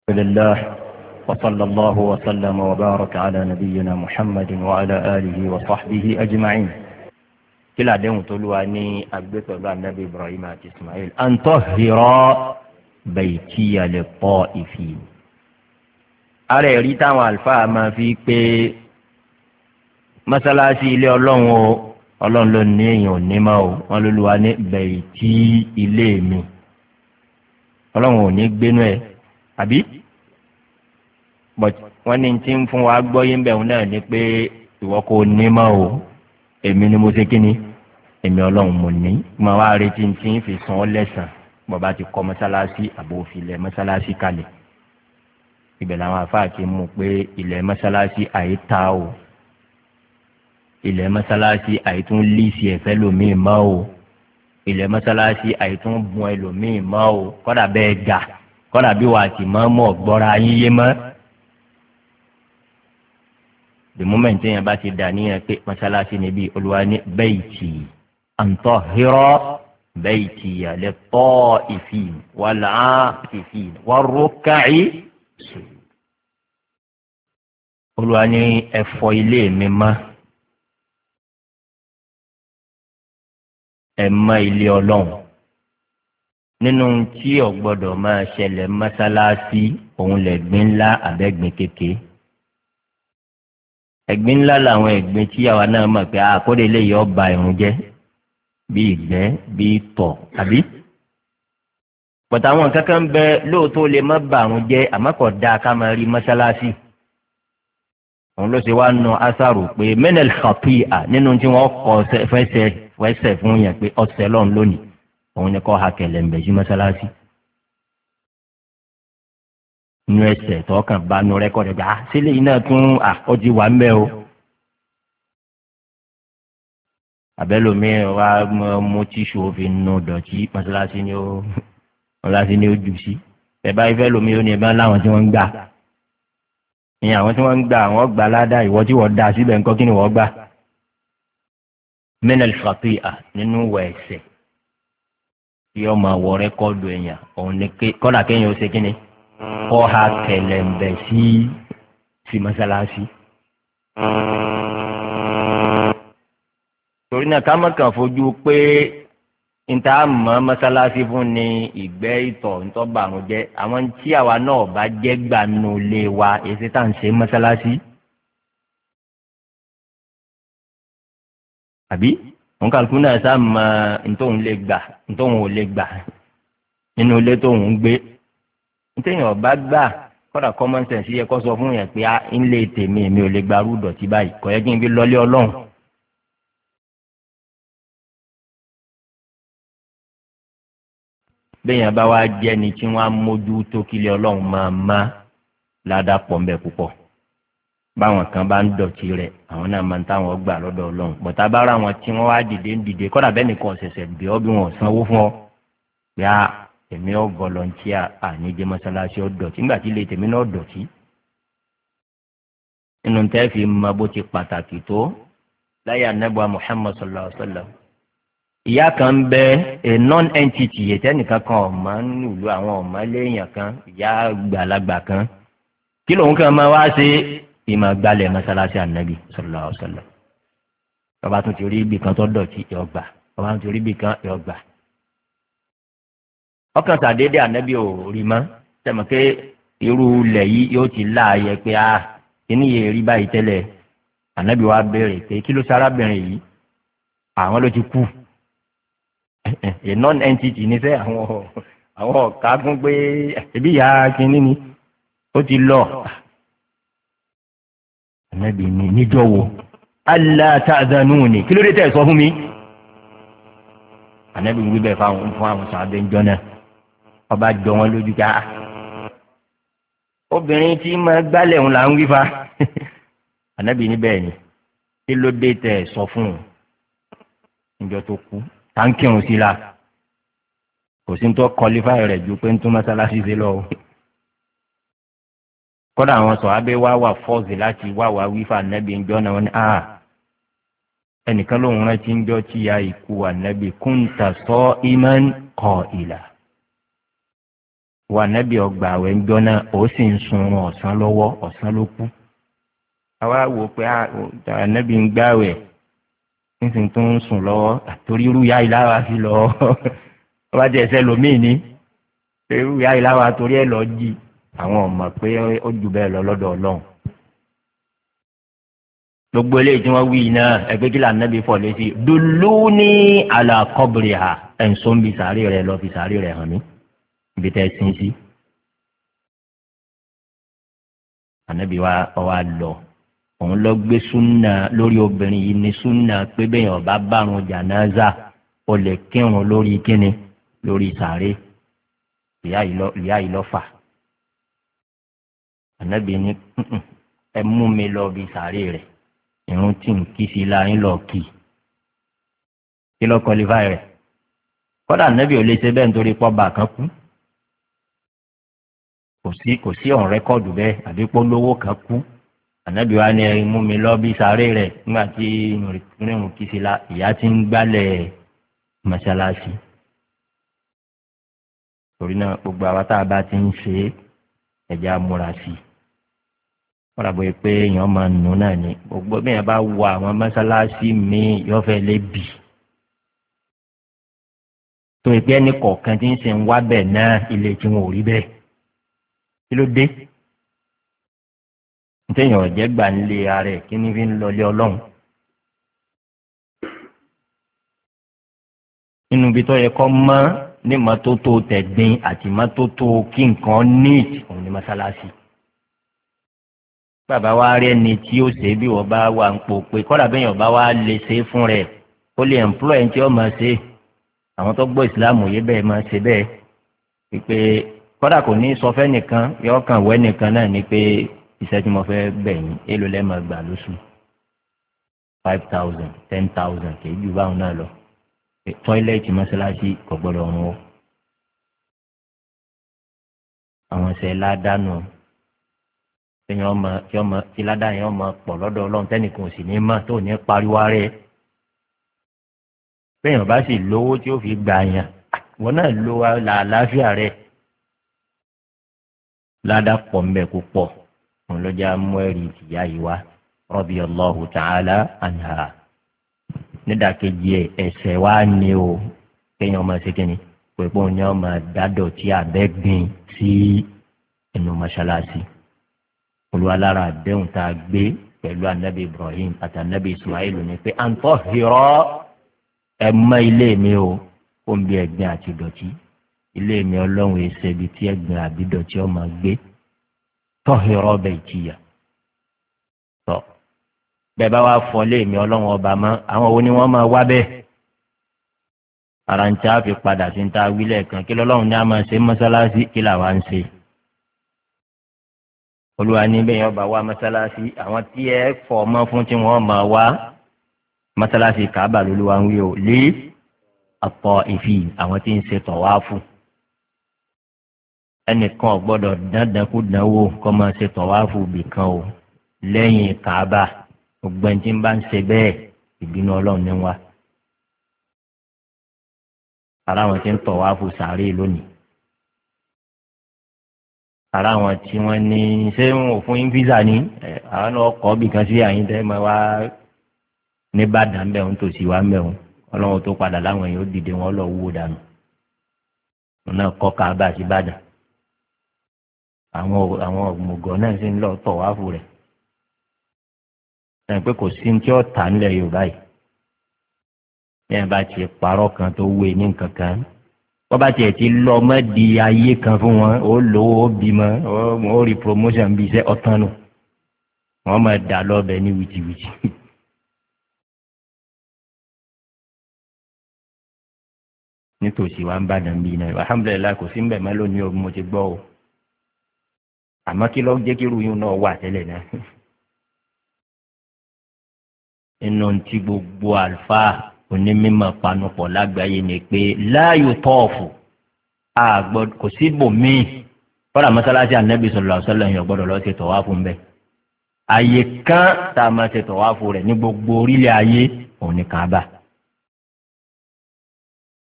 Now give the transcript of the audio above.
لله وصلى الله وسلم وبارك على نبينا محمد وعلى آله وصحبه أجمعين كلا دين طلواني أبدت الله النبي إبراهيم إسماعيل أن طهر بيتي للطائفين أرى ريتا والفا ما في بي مسلاسي إلي ọlọ́run ló ní èèyàn ò ní máa o wọn ló lu wa ní bẹ̀ẹ̀tì ilé mi ọlọ́run ò ní gbénú ẹ̀ àbí but wọ́n ní tí ń fún wa gbọ́ yín bẹ̀rù náà ni pé ìwọ kò ní máa o èmi ni mo ṣe kí ni èmi ọlọ́run mo ní mo wá retí tí ń fi san ọ́ lẹ́sàn bàbá ti kọ́ mọ́sálásí àbò òfìlẹ̀ mọ́sálásí kalẹ̀ ibẹ̀ làwọn afáàkì mú pé ilẹ̀ mọ́sálásí àyíká o ilẹ̀ mọ́sálásí àìtún líìsì ẹ̀fẹ́ lòmíì mọ́ o ilẹ̀ mọ́sálásí àìtún bùn ẹlòmíì mọ́ o kọ́dà bẹ́ẹ̀ gà kọ́dà bí wàá tì mọ́ mọ́ gbọ́ra yín yé mọ́. the moment yẹn bá ti dà níyẹn pé mọ́sálásí níbi olúwa ní bayti antahira bayti lit-ta'ifin wal-'akifin war-ruk'i sujud. olúwa ní ẹ̀fọ́ ilé mi mọ́. ẹ̀mọ́ ilé ọlọ́run nínú tí ò gbọ́dọ̀ máa ṣẹlẹ̀ mọ́sálásí òun lẹ̀gbin ńlá àbẹ́gbin kéke ẹ̀gbin ńlá làwọn ẹ̀gbin tí àwa náà mọ̀ pé àkóde lè yọ ọba ìrun jẹ́ bí ìgbẹ́ bí tọ̀ àbí pọ̀tà àwọn kankan bẹ lóòótọ́ lè má bà àrùn jẹ́ àmọ́ kò dáa ká máa rí mọ́sálásí òun ló ṣe wá nu asaro pé menel khati'a nínú tí wọ́n kọ́ fẹsẹ̀ fún yẹn pé ọ̀sẹ̀ lọ́n lónìí òun ni kọ́ ha kẹlẹ̀ ń bẹ̀ sí mọ́sálásí. inú ẹsẹ̀ tọkàn bá nu rẹ́kọ̀dì gbà sílẹ̀ yìí náà tún ọtí wà ń bẹ́ o. àbẹ́lòmí wa mú tíṣù òfin nu dọ̀tí mọ́sálásí ni ó jù sí. ẹ̀ bá ifẹ́ lomi ó ní ẹ bá láwọn tí wọ́n ń gbà. ní àwọn tí wọ́n ń gbà wọ́n gbà ládàá ìwọ tí wọ́n dá síbẹ̀ ńkọ́ kí ni wọ́n gbà. menel khati'a nínú wẹ̀ ẹ̀sẹ̀ tí ó máa wọ rẹ́kọ́ọ̀dù èèyàn òun ni kọ́dà kéèyàn ó ṣe kí ni kọ́ ha kẹlẹ̀ǹbẹ̀ sí mọ́sálásí. torí náà ká má kàn fojú pé níta mọ́ mọ́sálásí fún ni ìgbẹ́ ìtọ̀ ńtọ́ba àrùn jẹ́ àwọn tí àwa náà bá jẹ́ gbanú lé wa èsì tá à ń ṣe mọ́sálásí. àbí wọn kàlùkù náà sá mọ ntòun lè gbà ntòun ò lè gbà nínú ilé tóun gbé ntẹ̀yìn ọba gbà kọ́dà common sense yẹ kó sọ fún yẹn pé ń lè tèmi èmi ò lè gba rúdọ̀tí báyìí kò yẹ kí n fi lọ́lé ọlọ́run. bẹ́ẹ̀yàn bá wá jẹ́ ni tí wọ́n á mójú tó kílẹ̀ ọlọ́run máa má ládàá pọ̀ ńbẹ púpọ̀ báwọn kan bá ń dọ̀tí rẹ̀ àwọn náà máa ń táwọn gbà lọ́dọ̀ ọlọ́run bọ̀tá bá ra wọn tí wọ́n wá dìde kọ́dà bẹ́ẹ̀ nìkan ọ̀sẹ̀sẹ̀ bí ọ́ bí wọn sanwó fún ọ yá èmi ọ́ volunteer àníjẹ́ mọ́sálásí ọ́ dọ̀tí nígbà tí ilé tèmi náà dọ̀tí. nínú tẹ́ fi mọ bó ti pàtàkì tó láyé anábọ̀ Muhammad sallallahu alaihi wa sallam ìyá kan ń bẹ a non-entity yẹtẹ́nìkan kan ọ̀mọ́ nílùú àwọn ọ̀mọ́ léèyàn kan ìyá gbàlagbà kan kí lòun kan máa wá ṣe ìmọ̀ gbalẹ̀ mọ́sálásí ànábì sallallahu alaihi wasallam ọba tún ti rí ibì kan tó dọ̀tí ọgbà ọba tún ti rí ibì kan ọgbà ọkàn sàdédé ànábì ò rí mọ́ tẹ̀mọ̀ pé irú ilẹ̀ yìí yóò ti láàyè pé kíní yẹ rí báyìí tẹ́lẹ̀ ànábì wa béèrè pé kí ló sárábìnrin yìí àwọn ló ti kú a non-entity ní sẹ́ àwọn ọ̀ka gún pé ẹbí ìyá kínní ni ó ti lọ. Ànábì ní níjọ́ wo Allah ta'dhanuni kí ló dé tẹ̀ sọ fún mi. Ànábì wí bẹ́ẹ̀ fún àwọn sàbẹ̀ ńjọ́ náà ọba jọ wọn lójú ká obìnrin tí máa gbálẹ̀ ń là ń wí fa. Ànábì ní bẹ́ẹ̀ ni kí ló dé tẹ̀ sọ fún un níjọ́ tó kú táǹkìrún sí la kò sí ní tó kọlífà rẹ̀ ju pé ń tún mọ́sálásí sí lọ. kọ́dà àwọn sọ abẹ́ wà fọ́ọ̀sì láti wá wífà nẹ́bí ń jọ́ náà wọ́n ní ẹnìkan lòun rántí ń jọ́ tí ya ikú wà nẹ́bí kúńtà sọ iman kọ ìlà wà nẹ́bí ọgbà àwẹ̀ ń jọ náà ó sì ń sun ọ̀sán lọ́wọ́ ọ̀sán ló kú. àwa wò pé nẹ́bí ń gbàwẹ̀ nísìnyí tó ń sùn lọ́wọ́ àtòrí irú ya ìlara fi lọ ọba jẹ ẹsẹ lómìn ní irú ya ìlara torí ẹ lọ jí àwọn ọmọ pé ó jù bẹ́ẹ̀ lọ lọ́dọ̀ ọlọ́run. gbogbo eléyìí tí wọ́n wí náà ẹgbẹ́ kí lànàbí fọ̀ létí dùlú ní àlàkọ́bìrì hà ẹ̀ǹsọ́ ń bi sàárè rẹ̀ lọ fi sàárè rẹ̀ hàn mí ibi tẹ́ ẹ sin sí. ànábì wa ọwọ́ lọ òun lọ gbé súnà lórí obìnrin yìí ní súnà pé bẹ́ẹ̀ ọba bárun jànáza ó lè kírun lórí kíni lórí sàárè ìyá yìí lọ fà. ànábì ní ẹ mú mi lọ bí sàárè rẹ̀ irun tí ń kí sí la ń lọ kí lọ kọlífà rẹ̀ kọ́dà ànábì ò lè ṣe bẹ́ẹ̀ nítorí pọ́ba kan kú kò sí ọ̀n rẹ́kọ̀dù bẹ́ẹ̀ àbí polówó kan kú ànábì wa ni ẹ mú mi lọ bí sàárè rẹ̀ nígbà tí irun kí sí la ìyá ti ń gbálẹ̀ mọ́ṣáláṣí. torí náà gbogbo àwa tá a bá ti ń ṣe ẹ̀já múra sí i wọ́n ràbọ̀ pé èèyàn máa nù náà ni gbogbo bí èèyàn bá wọ àwọn mọ́ṣáláṣí míì yóò fẹ́ lé bì tó ìpé ẹnì kọ̀ọ̀kan tí ń ṣe ń wá bẹ̀ náà ilé tí wọn ò rí bẹ́ẹ̀ kí ló dé ntẹ̀yìn ọ̀jẹ̀ gbà ń lé ara ẹ̀ kí ni fi ń lọlé ọlọ́run nínú ibi tó yẹ kọ́ mọ́ ní mọ́tótó tẹ̀gbìn àti mọ́tótó kí nǹkan neat òun ní mọ́ṣáláṣí. bàbá wa rí ẹni tí ó ṣe bí wọ́n bá wà ń pò pé kọ́dà bẹ́ẹ̀ yẹn bá wà lè ṣe é fún rẹ̀ ó lè employ ẹni tí ó máa ṣe àwọn tó gbọ́ ìsìláàmù yé bẹ́ẹ̀ máa ṣe bẹ́ẹ̀ pípé kọ́dà kò ní sọ fẹ́ nìkan yọ kàn wẹ́ nìkan náà ni pé iṣẹ́ tí mo fẹ́ bẹ̀yìn èlò lẹ́ẹ̀ máa gbà lóṣù 5,000 10,000 kì í ju báwọn náà lọ tọ́ílẹ̀tì mọ́ṣáláṣí kò gbọ́dọ̀ rún o àwọn ṣe ládàánù tí ládàá yẹn ọmọ pọ̀ lọ́dọ̀ ọlọ́run tẹ́nìkan ò sì ní mọ̀ tó ní pariwo rẹ̀ bẹ́ẹ̀ bá sì lówó tí ó fi gbà yàn wọn náà lo àlàáfíà rẹ̀ ládàá pọ̀ mbẹ́ púpọ̀ òun lọ́jà mú ẹ̀rí ìyá yìí wá radiyallahu ta'ala anha nídàkejì ẹsẹ̀ wa ni o kéèyàn máa ṣe kíni pẹ̀pọ̀ ní ọmọ dádọ̀ tí abẹ́gbìn sí inú mọ́ṣáláṣí olùwàlára àdéhùn tá a gbé pẹ̀lú anabi ibrahim àti anabi ismail ní pé à ń tọ́ hìrọ́ ẹ mọ ilé mi o ó ń bí ẹ̀gbin àti ìdọ̀tí ilé mi ọlọ́run èsè ibi tí ẹ̀gbin àbí ìdọ̀tí ọmọ gbé tọ́ hìrọ́ bẹ̀ ìtìyà tọ́ bẹ́ẹ̀ bá wá fọ́ lé mi ọlọ́run ọba mọ́ àwọn wo ni wọ́n máa wá bẹ́ẹ̀ ara ń tí a fi padà sí ń ta wílẹ̀ kan kí lọ́lọ́run ní a máa ṣe mọ́ṣáláṣí kí làwa ń ṣe olúwa ní bẹ́ẹ̀ yẹn ọba wá mọ́ṣáláṣí àwọn tí ẹ fọ́ ọmọ fún tí wọ́n máa wá mọ́ṣáláṣí kàábà lolúwa ń wí o lé àpọ̀ ìfì àwọn tí ń ṣe tọ̀wáfù ẹnìkan ò gbọ́dọ̀ dandan kú dánwò kọ́ máa ṣe tọ̀wáfù bìkan o lẹ́yìn kàábà gbogbo ẹni tí ń bá ń ṣe bẹ́ẹ̀ ìbínú ọlọ́run ní wá ara àwọn tí ń tọ̀wáfù sàárè lónìí ara àwọn tí wọ́n ní ṣé wọn ò fún yín fíìsà ní àwọn náà kọ́ bìkan sí àyín tẹ́ máa wá nìbàdàn bẹ́ẹ̀ tòsí wá mẹ́wọ̀n ọlọ́run tó padà láwọn èèyàn ó dìde wọn lọ wó dànù wọn náà kọ́ káàbà sí ìbàdàn àwọn òmùgọ̀ náà sì ń lọ tọ̀wáfù rẹ̀ ẹ̀ pé kò sí ní tí ó tà nílẹ̀ yorùbá yìí yẹn bá ti parọ́ kan tó wé ní nǹkan kan wọ́n bá tiẹ̀ ti lọ mọ́ di ayé kan fún wọn ó lówó ó bímọ ó rí promotion bíi iṣẹ́ ọ̀tán nù wọ́n máa dà lọ́bẹ̀ ní wìtìwìtì. nítòsí wa ń bàdàn bíi náà alhamdulilayi kò sí ń bẹ̀ mọ́ lónìí o mo ti gbọ́ o àmọ́ kí ló jẹ́ kí irú yìí náà wà tẹ́lẹ̀ náà inú ti gbogbo àlùfáà onímọ̀ panupọ̀ lágbàáyé ni pé láàyò tọ́ọ̀fù kò sí bòmíì fọ́nà mọ́sálásí ànábì sallallahu alaihi wasallam yẹn gbọ́dọ̀ lọ́ọ́ ṣe tọ̀wáfù ń bẹ̀ àyè kan tá a máa ṣe tọ̀wáfù rẹ̀ ní gbogbo orílẹ̀ ayé òun ni Kaaba